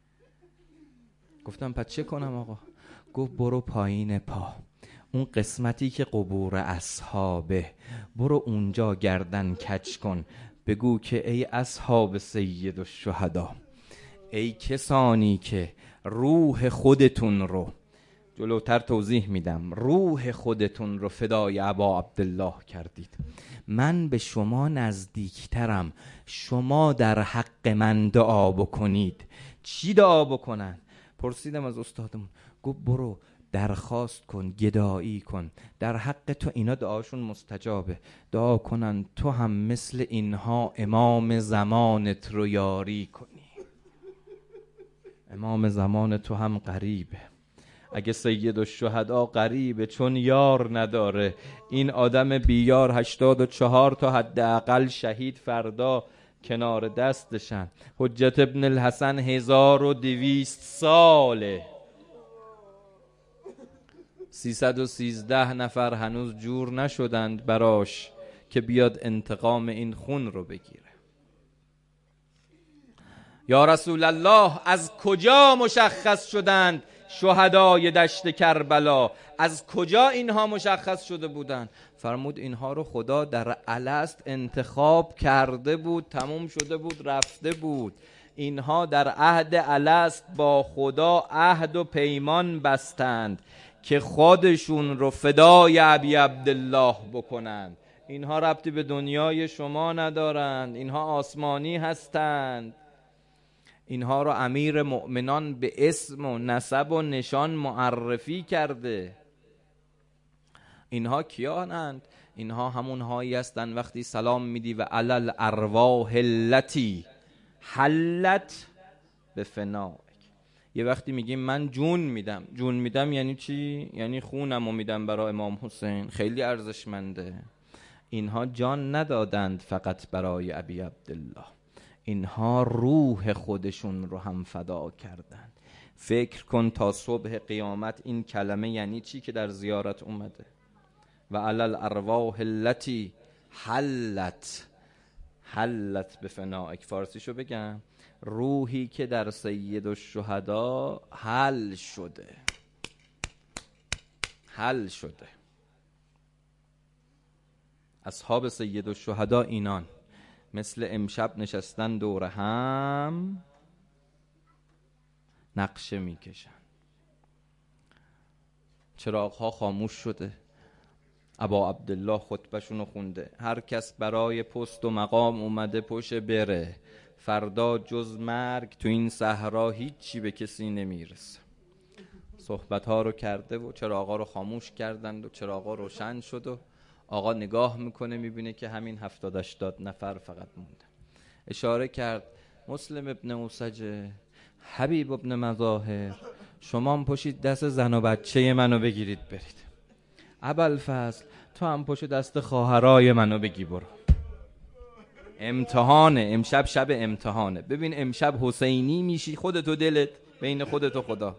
گفتم پس چه کنم آقا؟ گفت برو پایین پا، اون قسمتی که قبور اصحابه، برو اونجا گردن کج کن، بگو که ای اصحاب سید الشهدا، ای کسانی که روح خودتون رو، جلوتر توضیح میدم، روح خودتون رو فدای ابا عبدالله کردید، من به شما نزدیکترم، شما در حق من دعا بکنید. چی دعا بکنن؟ پرسیدم از استادمون، گفت برو درخواست کن، گدایی کن، در حق تو اینا دعاشون مستجابه، دعا کنن تو هم مثل اینها امام زمانت رو یاری کنی. امام زمان تو هم قریبه، اگه سید الشهدا قریبه چون یار نداره، این آدم بیار هشتاد و چهار تا حداقل شهید فردا کنار دستشن. حجت ابن الحسن هزار و دویست ساله، سیصد و سیزده نفر هنوز جور نشدند براش که بیاد انتقام این خون رو بگیره. یا رسول الله از کجا مشخص شدند شهدای دشت کربلا؟ از کجا اینها مشخص شده بودند؟ فرمود اینها رو خدا در الست انتخاب کرده بود، تموم شده بود، رفته بود. اینها در عهد الست با خدا عهد و پیمان بستند که خودشون رو فدای ابی عبدالله بکنند. اینها ربطی به دنیای شما ندارند، اینها آسمانی هستند. اینها رو امیر مؤمنان به اسم و نسب و نشان معرفی کرده. اینها کیانند؟ اینها همون هایی هستند وقتی سلام میدی و علل ارواح التی حلت به فنائک. یه وقتی میگیم من جون میدم. جون میدم یعنی چی؟ یعنی خونمو میدم برای امام حسین، خیلی ارزشمنده. اینها جان ندادند فقط برای ابی عبدالله، اینها روح خودشون رو هم فدا کردند. فکر کن تا صبح قیامت این کلمه یعنی چی که در زیارت اومده؟ و علل ارواح التی حلت حلت به فنائک. فارسیشو بگم، روحی که در سید الشهدا حل شده، حل شده. اصحاب سید الشهدا اینان، مثل امشب نشستن دور هم نقشه میکشن. چراغ خاموش شده، ابا عبدالله خطبهشونو خونده، هر کس برای پست و مقام اومده پشت بره، فردا جز مرگ تو این صحرا هیچی به کسی نمیرسه. صحبت ها رو کرده و چراغا رو خاموش کردند و چراغا روشن شد و آقا نگاه میکنه میبینه که همین هفتاد هشتاد نفر فقط مونده. اشاره کرد مسلم ابن اوسجه، حبیب ابن مظاهر، شما هم پشید دست زن و بچه منو بگیرید برید. ابوالفضل تو هم پشت دست خواهرای منو بگی برو. امتحانه، امشب شب امتحانه. ببین امشب حسینی میشی خودتو دلت بین خودت و خدا.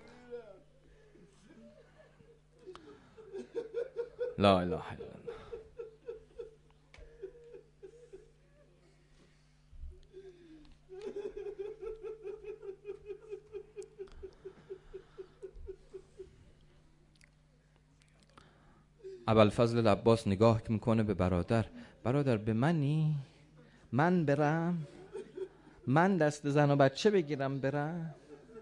لا اله الا الله. ابوالفضل عباس نگاه میکنه به برادر، برادر به منی؟ من برم؟ من دست زن و بچه بگیرم برم؟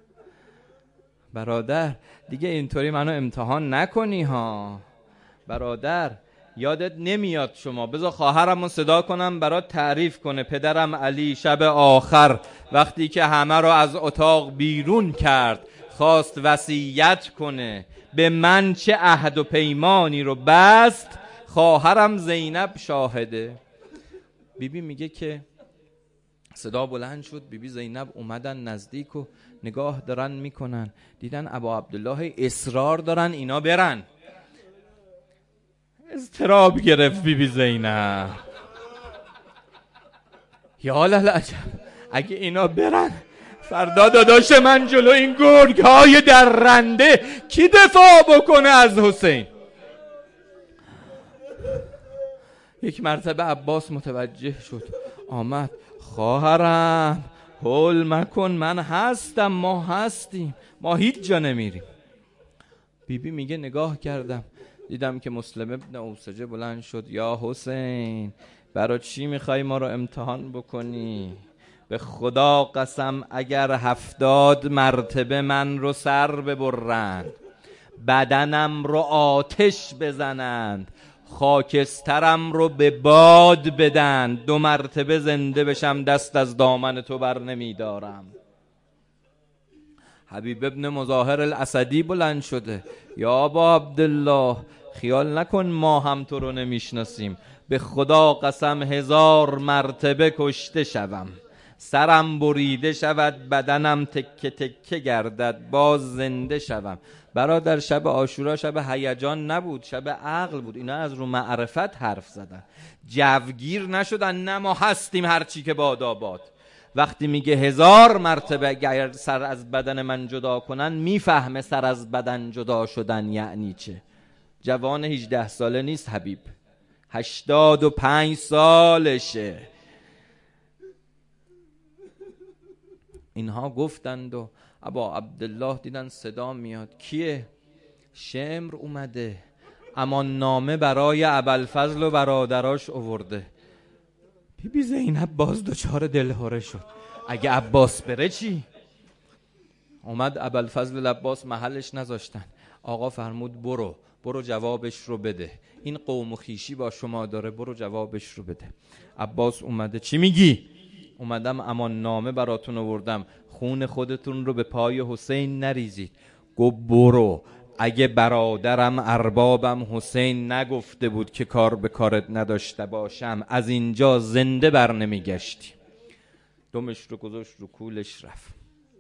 برادر دیگه اینطوری منو امتحان نکنی ها. برادر یادت نمیاد شما، بذار خواهرمو صدا کنم برات تعریف کنه. پدرم علی شب آخر وقتی که همه رو از اتاق بیرون کرد خواست وصیت کنه به من چه عهد و پیمانی رو بست، خواهرم زینب شاهده. بیبی میگه که صدا بلند شد، بیبی زینب اومدن نزدیک و نگاه دارن میکنن، دیدن ابا عبدالله اصرار دارن اینا برن. اضطراب گرفت بیبی زینب، یا للعجب اگه اینا برن فردا داداش من جلو این گرگ های در رنده کی دفاع بکنه از حسین؟ یک مرتبه عباس متوجه شد، آمد، خواهرم هول مکن، من هستم، ما هستیم، ما هیچ جا نمیریم. بیبی میگه نگاه کردم دیدم که مسلم ابن اوسجه بلند شد، یا حسین برای چی میخوای ما رو امتحان بکنی؟ به خدا قسم اگر هفتاد مرتبه من رو سر ببرند، بدنم رو آتش بزنند، خاکسترم رو به باد بدن، دو مرتبه زنده بشم دست از دامن تو بر نمیدارم. حبیب ابن مظاهر الاسدی بلند شده، یا ابا عبدالله خیال نکن ما هم تو رو نمیشناسیم، به خدا قسم هزار مرتبه کشته شوم، سرم بریده شود، بدنم تکه تکه گردد، باز زنده شوم. برادر شب عاشورا شب هیجان نبود، شب عقل بود. اینا از رو معرفت حرف زدن، جوگیر نشدن، نه ما هستیم هرچی که باد آباد. وقتی میگه هزار مرتبه اگر سر از بدن من جدا کنن، میفهمه سر از بدن جدا شدن یعنی چه. جوان هجده ساله نیست حبیب، هشتاد و پنج سالشه. اینها گفتند و ابا عبدالله دیدن صدا میاد، کیه؟ شمر اومده، اما نامه برای ابوالفضل و برادراش آورده. بی بی زینب باز دچار دلهره شد، اگه عباس بره چی؟ اومد ابوالفضل عباس محلش نذاشتن، آقا فرمود برو برو جوابش رو بده، این قوم و خیشی با شما داره، برو جوابش رو بده. عباس اومده، چی میگی؟ اومدم امان نامه براتون آوردم، خون خودتون رو به پای حسین نریزید. گو برو اگه برادرم اربابم حسین نگفته بود که کار به کارت نداشته باشم، از اینجا زنده بر نمیگشتی. دمش رو گذاشت رو کولش رفت.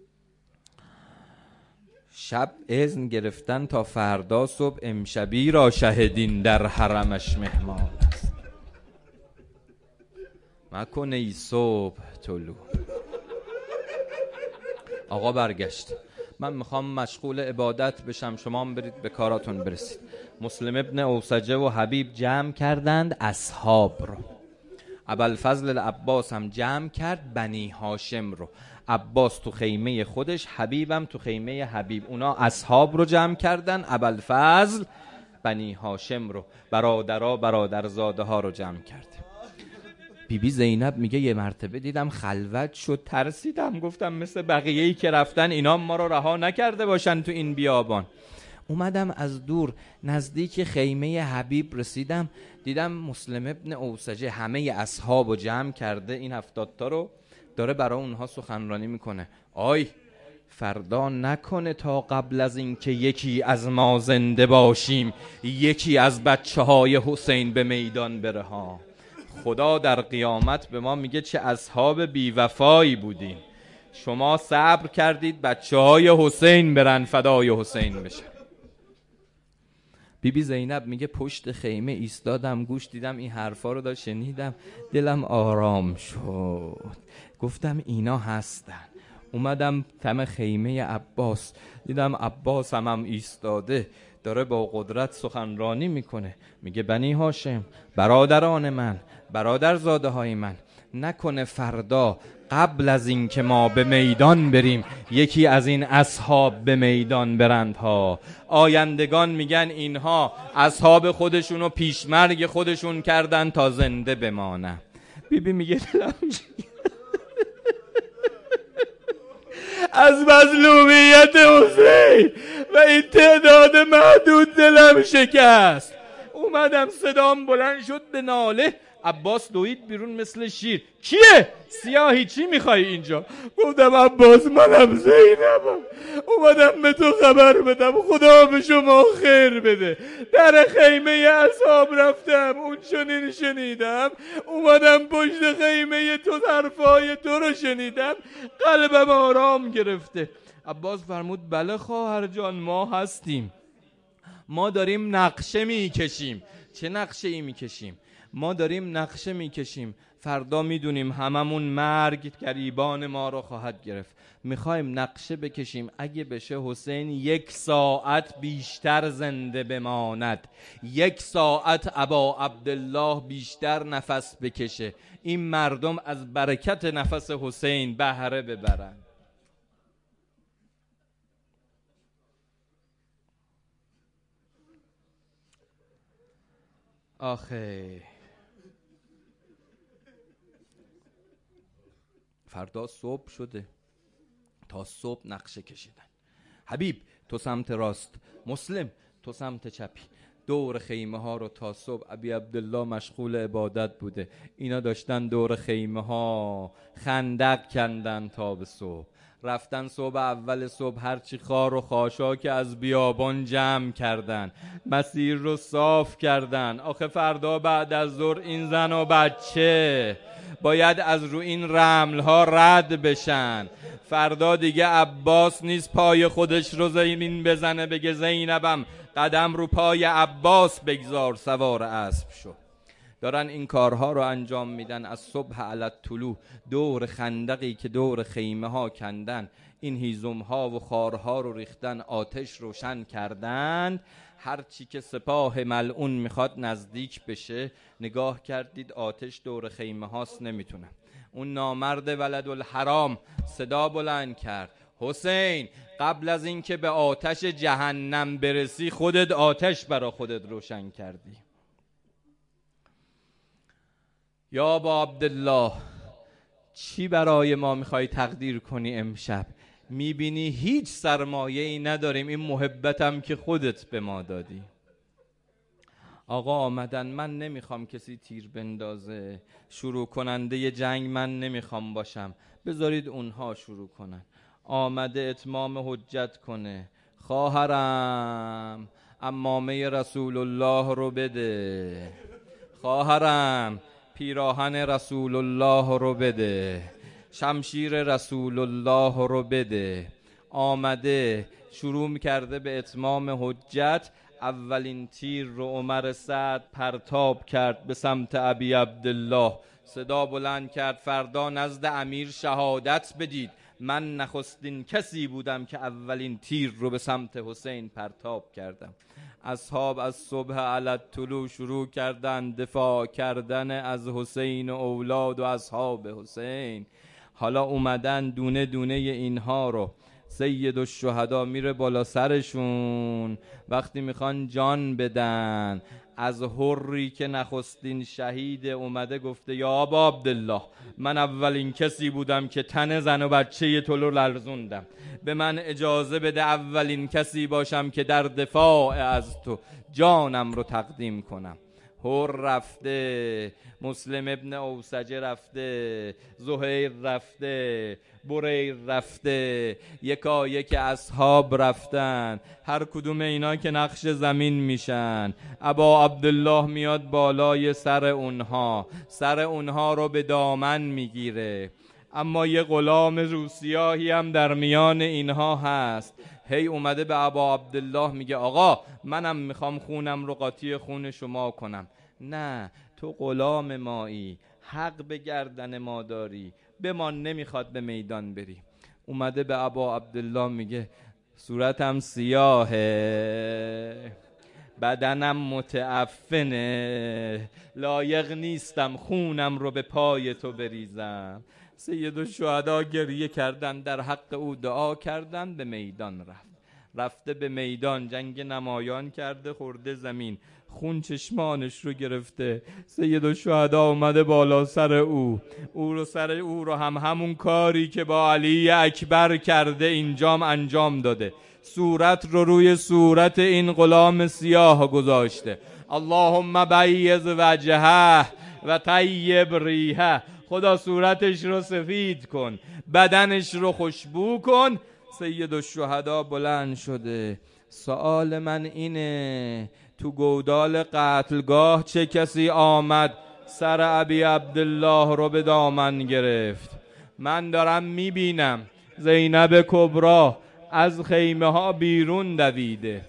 شب اذن گرفتن تا فردا صبح، امشبی را شهدین در حرمش مهمان است. مکنه ای صبح طلوع. آقا برگشت، من میخوام مشغول عبادت بشم، شما هم برید به کاراتون برسید. مسلم ابن اوسجه و حبیب جمع کردند اصحاب رو. ابوالفضل العباس هم جمع کرد بنی هاشم رو. عباس تو خیمه خودش، حبیبم تو خیمه حبیب. اونا اصحاب رو جمع کردن، ابوالفضل بنی هاشم رو، برادرها برادرزاده ها رو جمع کرد. بی بی زینب میگه یه مرتبه دیدم خلوت شد، ترسیدم، گفتم مثل بقیه‌ای که رفتن اینا ما رو رها نکرده باشن تو این بیابان. اومدم از دور نزدیک خیمه حبیب رسیدم، دیدم مسلم ابن اوسجه همه اصحاب رو جمع کرده، این هفتاد تا رو داره برای اونها سخنرانی میکنه. آی فردا نکنه تا قبل از این که یکی از ما زنده باشیم یکی از بچه های حسین به میدان بره ها. خدا در قیامت به ما میگه چه اصحاب بیوفایی بودین، شما صبر کردید بچه های حسین برن فدای حسین بشن. بی بی زینب میگه پشت خیمه ایستادم، گوش دیدم این حرفا رو داشت شنیدم، دلم آرام شد، گفتم اینا هستن. اومدم تم خیمه عباس، دیدم عباس هم, هم ایستاده داره با قدرت سخنرانی میکنه. میگه بنی هاشم، برادران من، برادرزاده های من، نکنه فردا قبل از این که ما به میدان بریم یکی از این اصحاب به میدان برند ها. آیندگان میگن اینها اصحاب خودشونو پیشمرگ خودشون کردن تا زنده بمانن. بی بی میگه دلم از مظلومیت حسین و این تعداد محدود دلم شکست. اومدم صدام بلند شد به ناله. عباس دوید بیرون مثل شیر. کیه؟ سیاهی چی میخوای اینجا؟ گفتم عباس منم زینبم، اومدم به تو خبر بدم خدا به شما خیر بده. در خیمه اصحاب رفتم، اون چنین شنیدم، اومدم پشت خیمه تو حرفای تو رو شنیدم، قلبم آرام گرفته. عباس فرمود بله خواهر جان ما هستیم، ما داریم نقشه میکشیم. چه نقشه ای میکشیم؟ ما داریم نقشه میکشیم، فردا میدونیم هممون مرگ گریبان ما رو خواهد گرفت. میخوایم نقشه بکشیم اگه بشه حسین یک ساعت بیشتر زنده بماند، یک ساعت ابا عبدالله بیشتر نفس بکشه، این مردم از برکت نفس حسین بهره ببرن. آخه فردا صبح شده، تا صبح نقشه کشیدن. حبیب تو سمت راست، مسلم تو سمت چپی، دور خیمه ها رو تا صبح ابی عبدالله مشغول عبادت بوده، اینا داشتن دور خیمه ها خندق کندن تا به صبح. رفتن صبح اول صبح هرچی خار و خاشاک از بیابان جمع کردن، مسیر رو صاف کردن. آخه فردا بعد از ظهر این زن و بچه باید از رو این رمل ها رد بشن. فردا دیگه عباس نیست پای خودش رو زمین بزنه بگه زینبم قدم رو پای عباس بگذار سوار اسب شو. دارن این کارها رو انجام میدن از صبح علی طلوع، دور خندقی که دور خیمه ها کندن، این هیزم ها و خارها رو ریختن، آتش روشن کردن. هرچی که سپاه ملعون میخواد نزدیک بشه، نگاه کردید آتش دور خیمه هاست نمیتونه. اون نامرد ولد الحرام صدا بلند کرد حسین قبل از این که به آتش جهنم برسی خودت آتش برا خودت روشن کردی. یا با عبدالله چی برای ما میخوای تقدیر کنی امشب؟ میبینی هیچ سرمایه‌ای نداریم، این محبتم که خودت به ما دادی. آقا آمدن، من نمیخوام کسی تیر بندازه، شروع کننده ی جنگ من نمیخوام باشم، بذارید اونها شروع کنن. آمده اتمام حجت کنه، خواهرم عمامه رسول الله رو بده، خواهرم پیراهن رسول الله رو بده، شمشیر رسول الله رو بده. آمده شروع کرده به اتمام حجت. اولین تیر رو عمر سعد پرتاب کرد به سمت ابی عبدالله. صدا بلند کرد فردا نزد امیر شهادت بدید، من نخستین کسی بودم که اولین تیر رو به سمت حسین پرتاب کردم. اصحاب از صبح علی طلوع شروع کردن دفاع کردن از حسین و اولاد و اصحاب حسین. حالا اومدن دونه دونه اینها رو، سید الشهدا میره بالا سرشون وقتی میخوان جان بدن. از حری که نخستین شهید اومده گفته یا ابا عبدالله، من اولین کسی بودم که تن زن و بچه تو رو لرزوندم، به من اجازه بده اولین کسی باشم که در دفاع از تو جانم رو تقدیم کنم. حر رفته، مسلم ابن اوسجه رفته، زهیر رفته، بریر رفته، یکا یک اصحاب رفتن، هر کدوم اینا که نقش زمین میشن. ابا عبدالله میاد بالای سر اونها، سر اونها رو به دامن میگیره. اما یه غلام روسیاهی هم در میان اینها هست، هی اومده به ابا عبدالله میگه آقا منم میخوام خونم رو قاطی خون شما کنم. نه، تو غلام مایی، حق به گردن ما داری، به ما نمیخواد به میدان بری. اومده به ابا عبدالله میگه صورتم سیاهه، بدنم متعفنه، لایق نیستم خونم رو به پای تو بریزم. سید الشهدا گریه کردن، در حق او دعا کردن، به میدان رفت. رفته به میدان جنگ نمایان کرده، خورده زمین، خون چشمانش رو گرفته. سید الشهدا اومده بالا سر او، او رو سر او رو هم همون کاری که با علی اکبر کرده اینجام انجام داده. صورت رو روی صورت این غلام سیاه گذاشته. اللهم بیض وجهه و طیب ریحه، خدا صورتش رو سفید کن، بدنش رو خوشبو کن. سید الشهدا بلند شده. سوال من اینه، تو گودال قتلگاه چه کسی آمد سر ابی عبدالله رو به دامن گرفت؟ من دارم میبینم زینب کبرا از خیمه ها بیرون دویده،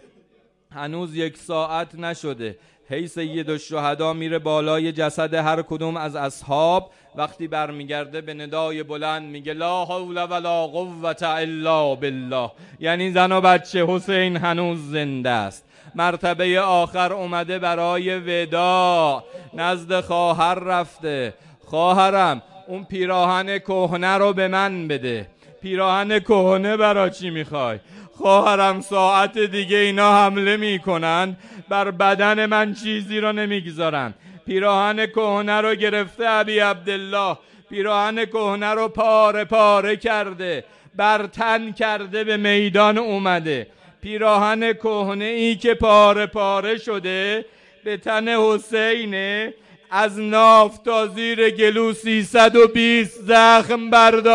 هنوز یک ساعت نشده. هی سید الشهدا میره بالای جسد هر کدوم از اصحاب، وقتی برمیگرده به ندای بلند میگه لا حول ولا قوة الا بالله، یعنی زن و بچه حسین هنوز زنده است. مرتبه آخر اومده برای وداع، نزد خواهر رفته. خواهرم اون پیراهن کهنه رو به من بده. پیراهن کهنه برا چی میخوای؟ خواهرم ساعت دیگه اینا حمله میکنن، بر بدن من چیزی رو نمیگذارن. پیراهن کهنه رو گرفته ابی عبدالله، پیراهن کهنه رو پاره پاره کرده، بر تن کرده، به میدان اومده. پیراهن کهنه ای که پاره پاره شده به تن حسینه، از ناف تا زیر گلو سیصد و بیست زخم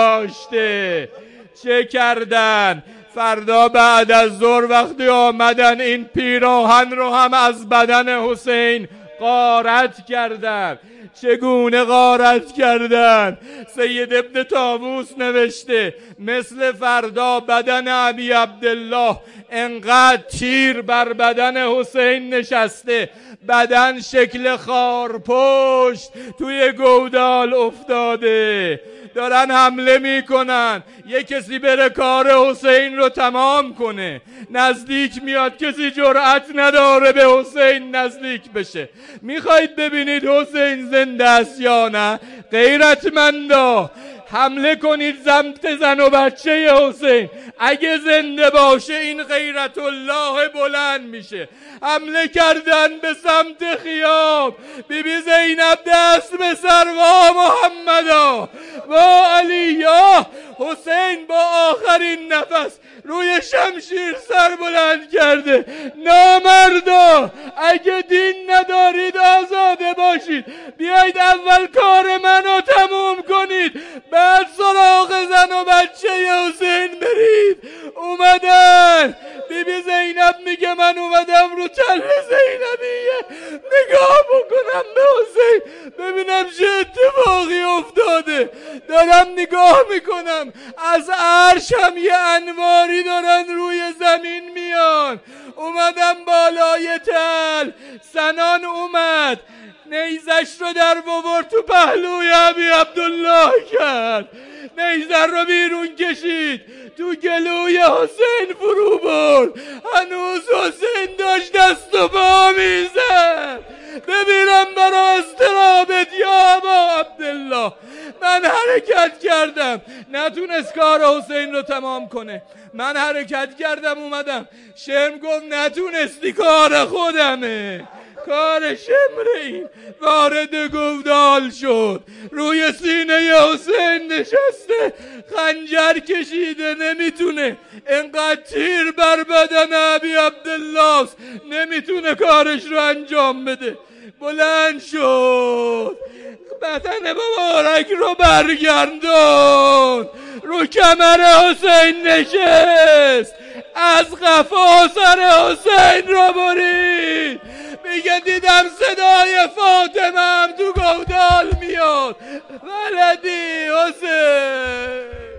برداشته. چه کردن؟ فردا بعد از ظهر وقتی آمدن این پیراهن رو هم از بدن حسین غارت کردن. چگونه غارت کردن؟ سید ابن طاووس نوشته مثل فردا بدن ابی عبدالله انقدر تیر بر بدن حسین نشسته، بدن شکل خارپشت توی گودال افتاده. دارن حمله میکنن، یه کسی بره کار حسین رو تمام کنه، نزدیک میاد، کسی جرأت نداره به حسین نزدیک بشه. میخواید ببینید حسین زنده است یا نه؟ غیرتمندا حمله کنید سمت زن و بچه حسین، اگه زنده باشه این غیرت الله بلند میشه. حمله کردن به سمت خیام، بی بی زینب دست به سر، وا محمدا وا علی، یا حسین با آخرین نفس روی شمشیر سر بلند کرده. نامردا اگه دین ندارید آزاده باشید، بیایید اول کار منو تموم کنید، بعد سراغ زن و بچه حسین برید. اومدن بی به زینب میگه من اومدم رو تل زینبیه نگاه بکنم به حسین ببینم چه اتفاقی افتاده. دارم نگاه میکنم از عرشم یه انواری دارن روی زمین میان. اومدم بالای تل، سنان اومد نیزش رو در بورد تو پهلوی ابی عبدالله کرد، نیزه رو بیرون کشید تو گلوی حسین فرو برد. هنوز حسین داشت دست و پا میزد. ببینم برا استرابت یا ابا عبدالله. من حرکت کردم نتونست کار حسین رو تمام کنه. من حرکت کردم اومدم. شم گفت نتونستی کار خودمه، کار شمرین. وارد گودال شد، روی سینه حسین نشسته، خنجر کشیده، نمیتونه. انقدر تیر بر بدن ابی عبدالله نمیتونه کارش رو انجام بده. بلند شد، بدن مبارک رو برگردون، رو کمر حسین نشست، از قفا سر حسین رو برید. میگه دیدم صدای فاطمه هم تو گودال میاد. ولدی حسین.